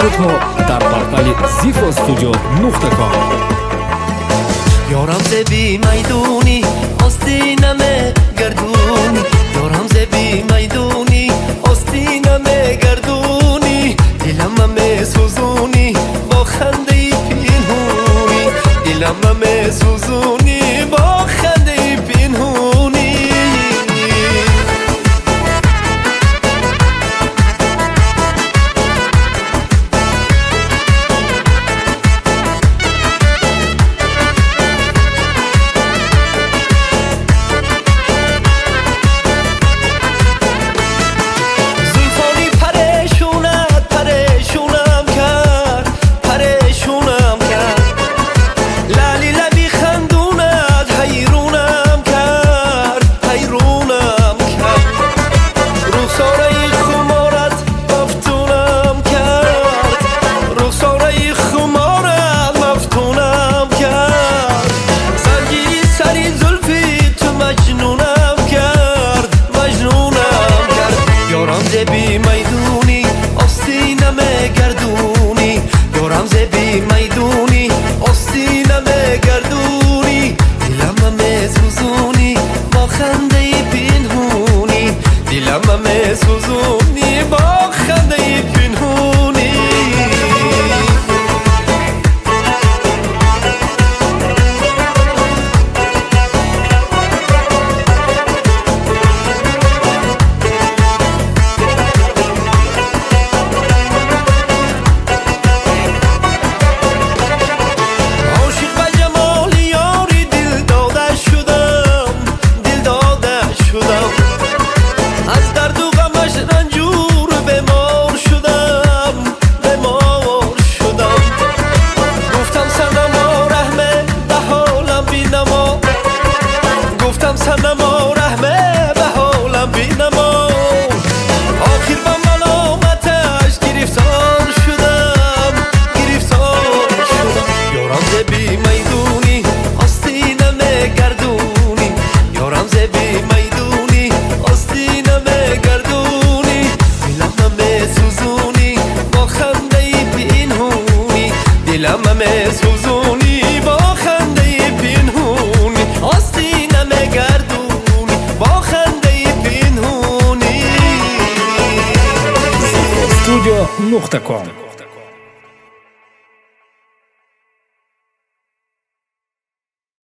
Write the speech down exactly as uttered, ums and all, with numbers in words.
سرودها در پورتال زیفو استودیو نقطه کام. یارم ز بی میدونی آستینمه گردونی، یارم ز بی میدونی آستینمه گردونی، دلم میسوزونی با خنده پنهونی، دلم میسوزونی با خنده پنهونی. بی میدونی آستینمه گردونی، یارم ز بی میدونی آستینمه گردونی، دلم میسوزونی با خنده پنهونی، دلم میسوزونی با خنده پنهونی. سنما رحمه به حالم بینما، آخر با ملامتش گرفتار شدم گرفتار شدم. یارم ز بی میدونی آستینمه گردونی، یارم ز بی میدونی آستینمه گردونی، دلم میسوزونی با خنده پنهونی، دلم میسوزونی با خنده پنهونی، آستینمه گردونی با خنده پنهونی. زیفو استودیو نقطه کام.